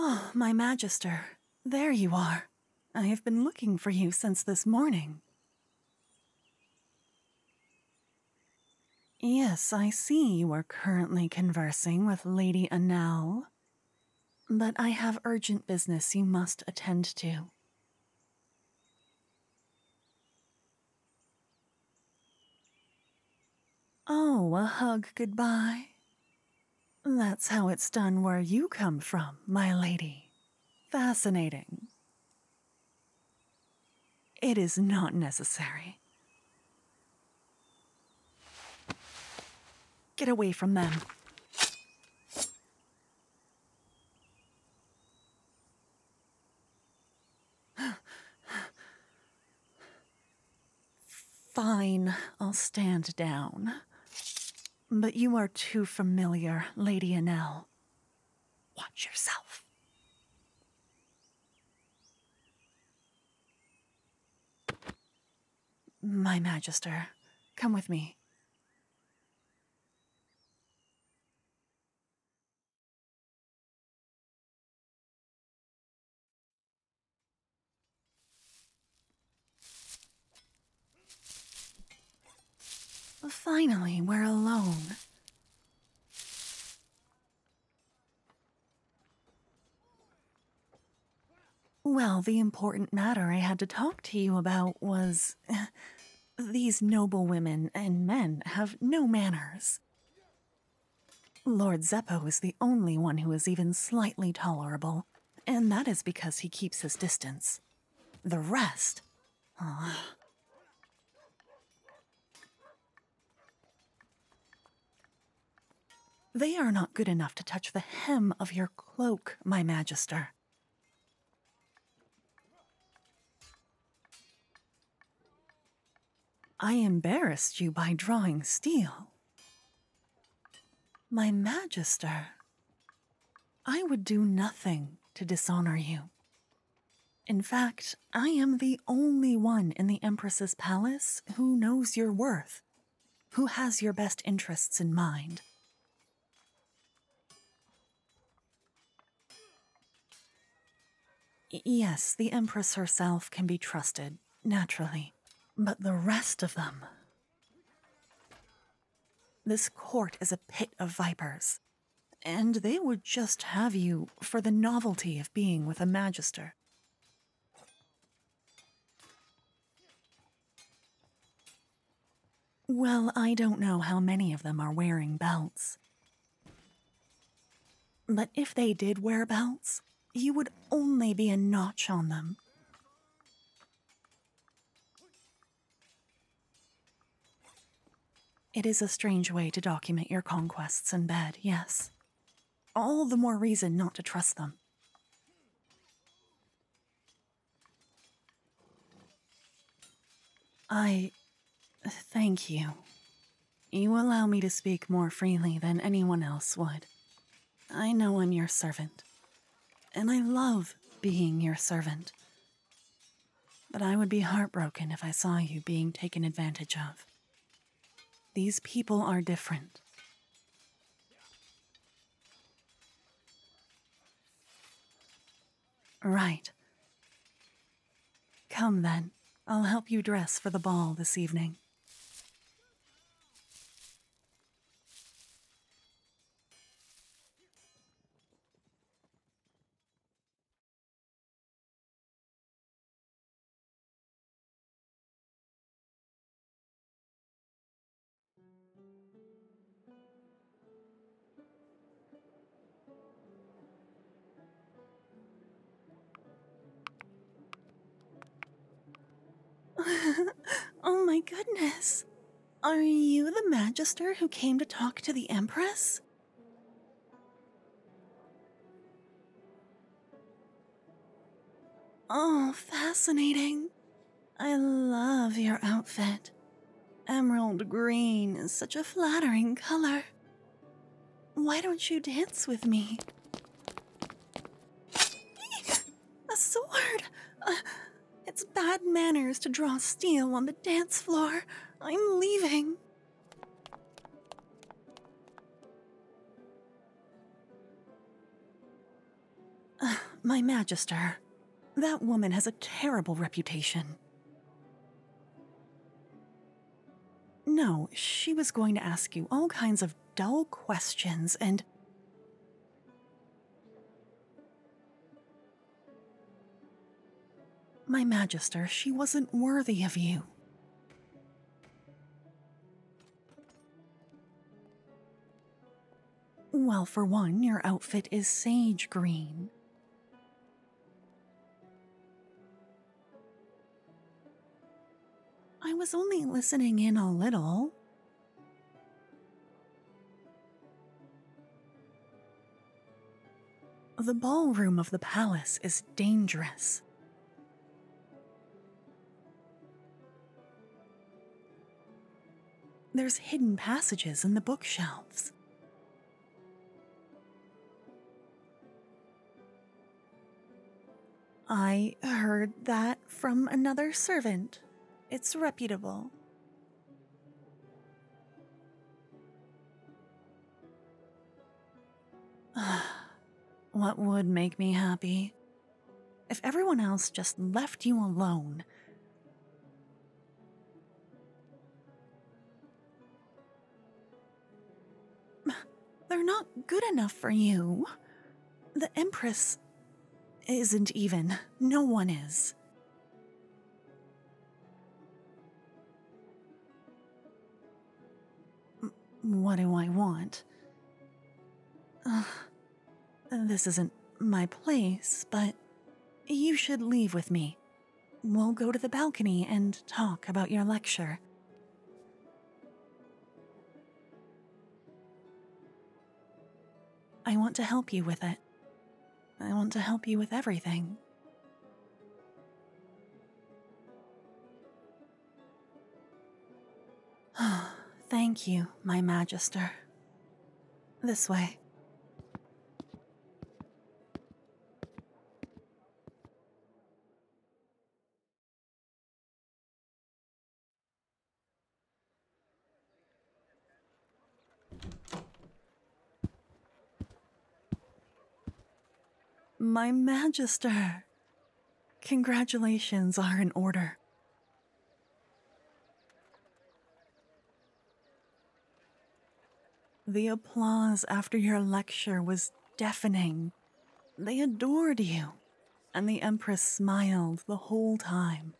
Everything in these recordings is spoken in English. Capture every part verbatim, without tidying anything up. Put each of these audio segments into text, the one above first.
Oh, my Magister, there you are. I have been looking for you since this morning. Yes, I see you are currently conversing with Lady Annelle. But I have urgent business you must attend to. Oh, a hug goodbye. That's how it's done where you come from, my lady. Fascinating. It is not necessary. Get away from them. Fine, I'll stand down. But you are too familiar, Lady Annelle. Watch yourself. My Magister, come with me. Finally, we're alone. Well, the important matter I had to talk to you about was... these noble women and men have no manners. Lord Zeppo is the only one who is even slightly tolerable, and that is because he keeps his distance. The rest... Uh, they are not good enough to touch the hem of your cloak, my Magister. I embarrassed you by drawing steel. My Magister, I would do nothing to dishonor you. In fact, I am the only one in the Empress's palace who knows your worth, who has your best interests in mind. Y- yes, the Empress herself can be trusted, naturally, but the rest of them... This court is a pit of vipers, and they would just have you for the novelty of being with a Magister. Well, I don't know how many of them are wearing belts. But if they did wear belts, you would only be a notch on them. It is a strange way to document your conquests in bed, yes. All the more reason not to trust them. I... thank you. You allow me to speak more freely than anyone else would. I know I'm your servant, and I love being your servant. But I would be heartbroken if I saw you being taken advantage of. These people are different. Right. Come then, I'll help you dress for the ball this evening. Oh my goodness. Are you the Magister who came to talk to the Empress? Oh, fascinating. I love your outfit. Emerald green is such a flattering color. Why don't you dance with me? A sword! Uh, it's bad manners to draw steel on the dance floor. I'm leaving. Uh, My Magister, that woman has a terrible reputation. No, she was going to ask you all kinds of dull questions and... My Magister, she wasn't worthy of you. Well, for one, your outfit is sage green. I was only listening in a little. The ballroom of the palace is dangerous. There's hidden passages in the bookshelves. I heard that from another servant. It's reputable. What would make me happy? If everyone else just left you alone. They're not good enough for you. The Empress isn't even. No one is. What do I want? Uh, this isn't my place, but you should leave with me. We'll go to the balcony and talk about your lecture. I want to help you with it. I want to help you with everything. Thank you, my Magister. This way. My Magister! Congratulations are in order. The applause after your lecture was deafening. They adored you, and the Empress smiled the whole time.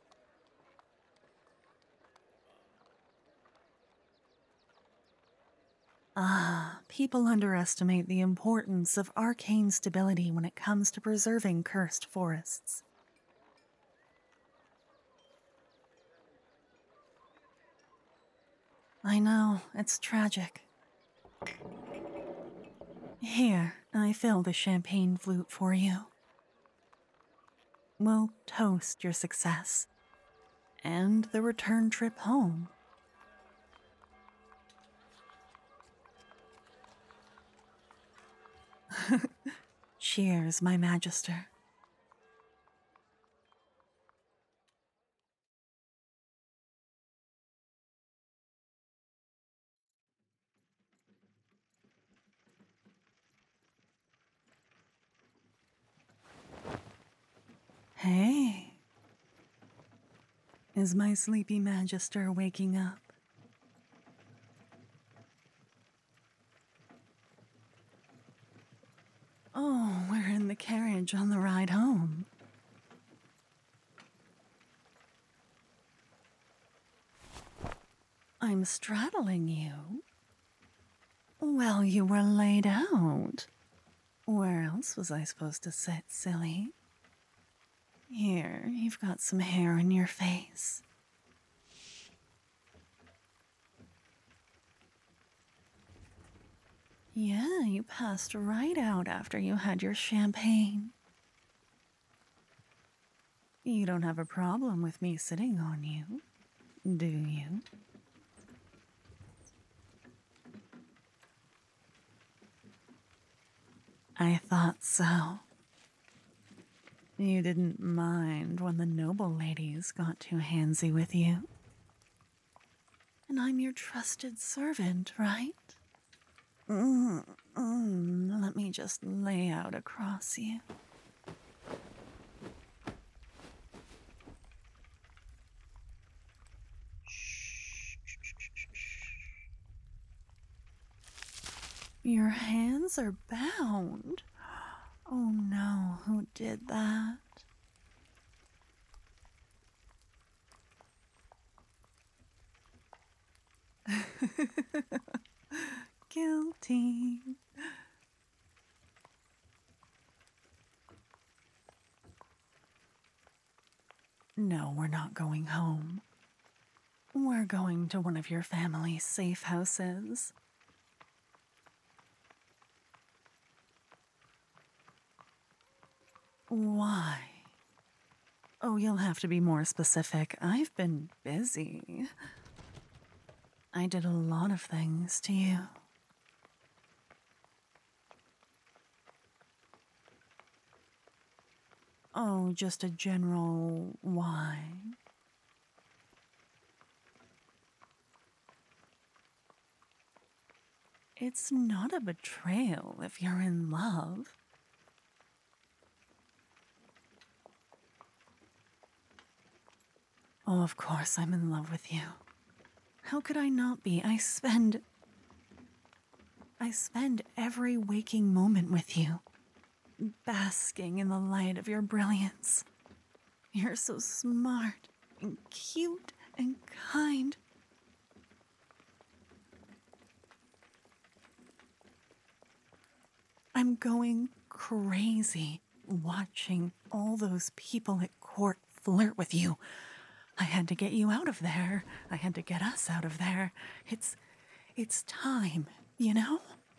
Ah, people underestimate the importance of arcane stability when it comes to preserving cursed forests. I know, it's tragic. Here, I fill the champagne flute for you. We'll toast your success and the return trip home. Cheers, my Magister. Hey. Is my sleepy Magister waking up? Oh, we're in the carriage on the ride home. I'm straddling you. Well, you were laid out. Where else was I supposed to sit, silly? Here, you've got some hair in your face. Yeah, you passed right out after you had your champagne. You don't have a problem with me sitting on you, do you? I thought so. You didn't mind when the noble ladies got too handsy with you. And I'm your trusted servant, right? Mm, mm, let me just lay out across you. Your hands are bound. Oh no, who did that? Guilty. No, we're not going home. We're going to one of your family's safe houses. Why? Oh, you'll have to be more specific. I've been busy. I did a lot of things to you. Oh, just a general why. It's not a betrayal if you're in love. Oh, of course I'm in love with you. How could I not be? I spend... I spend every waking moment with you, basking in the light of your brilliance. You're so smart and cute and kind. I'm going crazy watching all those people at court flirt with you. I had to get you out of there. I had to get us out of there. It's... it's time, you know?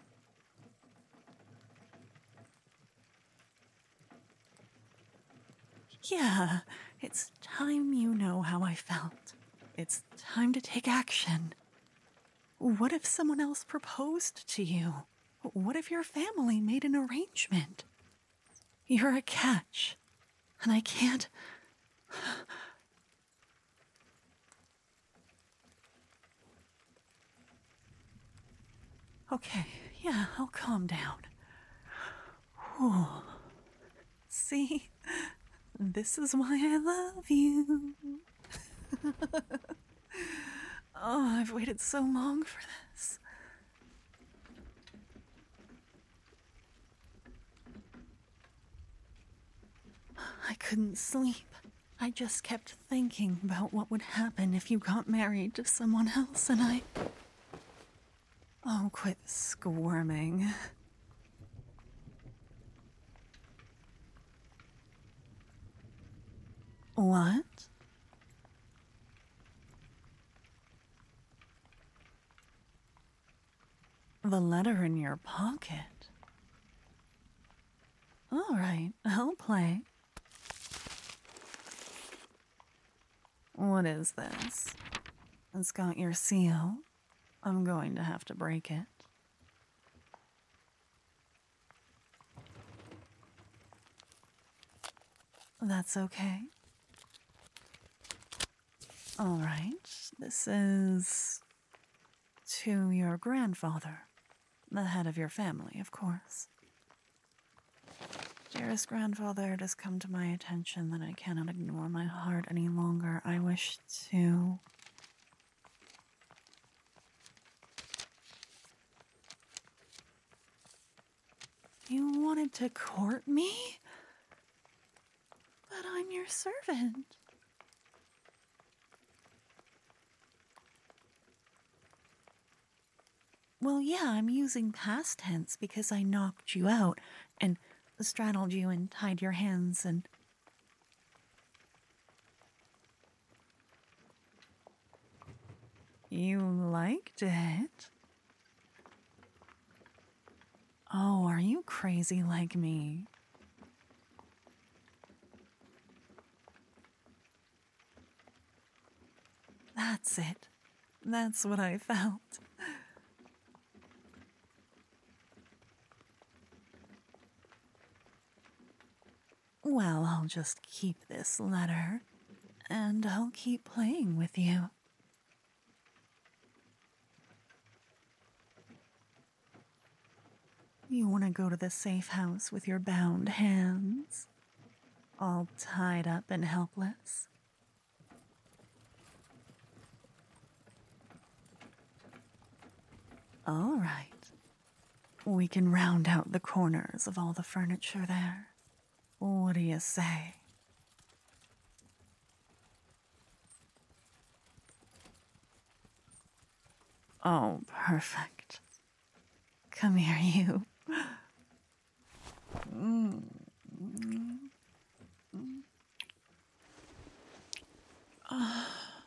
Yeah, it's time you know how I felt. It's time to take action. What if someone else proposed to you? What if your family made an arrangement? You're a catch, and I can't... Okay, yeah, I'll calm down. Whew. See? This is why I love you. Oh, I've waited so long for this. I couldn't sleep. I just kept thinking about what would happen if you got married to someone else, and I... Oh, quit squirming. What? The letter in your pocket. All right, I'll play. What is this? It's got your seal. I'm going to have to break it. That's okay. All right, this is to your grandfather, the head of your family, of course. Dearest grandfather, it has come to my attention that I cannot ignore my heart any longer. I wish to... You wanted to court me? But I'm your servant. Well, yeah, I'm using past tense because I knocked you out and straddled you and tied your hands and... You liked it? Oh, are you crazy like me? That's it. That's what I felt. Well, I'll just keep this letter, and I'll keep playing with you. You want to go to the safe house with your bound hands, all tied up and helpless? All right. We can round out the corners of all the furniture there. What do you say? Oh, perfect. Come here, you. Mm. Oh.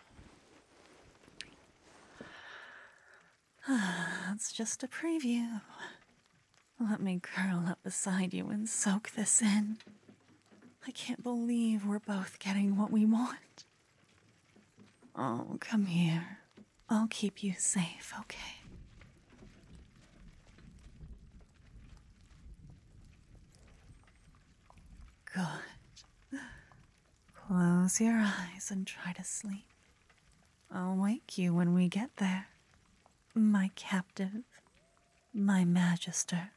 That's just a preview. Let me curl up beside you and soak this in. I can't believe we're both getting what we want. Oh, come here. I'll keep you safe, okay? Good. Close your eyes and try to sleep. I'll wake you when we get there. My captive, my magister.